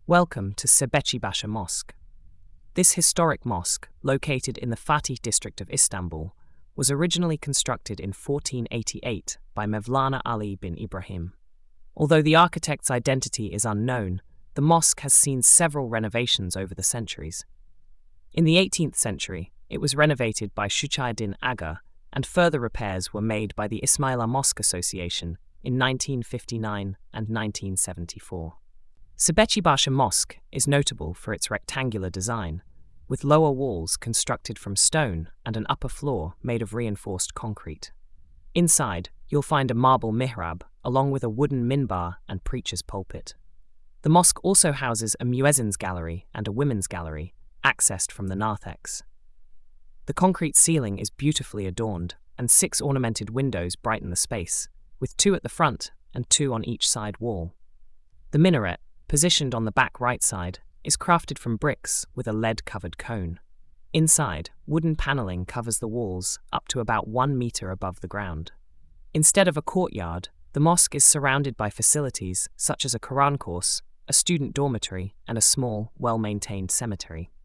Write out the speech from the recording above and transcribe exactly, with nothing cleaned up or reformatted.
Welcome to Sebeci Mosque. This historic mosque, located in the Fatih district of Istanbul, was originally constructed in fourteen eighty-eight by Mevlana Ali bin Ibrahim. Although the architect's identity is unknown, the mosque has seen several renovations over the centuries. In the eighteenth century, it was renovated by Shuchaiddin Aga, and further repairs were made by the Ismaila Mosque Association in nineteen fifty-nine and nineteen seventy-four. Sebeci Mosque is notable for its rectangular design, with lower walls constructed from stone and an upper floor made of reinforced concrete. Inside, you'll find a marble mihrab, along with a wooden minbar and preacher's pulpit. The mosque also houses a muezzin's gallery and a women's gallery, accessed from the narthex. The concrete ceiling is beautifully adorned, and six ornamented windows brighten the space, with two at the front and two on each side wall. The minaret, positioned on the back right side, is crafted from bricks with a lead-covered cone. Inside, wooden paneling covers the walls up to about one meter above the ground. Instead of a courtyard, the mosque is surrounded by facilities such as a Quran course, a student dormitory, and a small, well-maintained cemetery.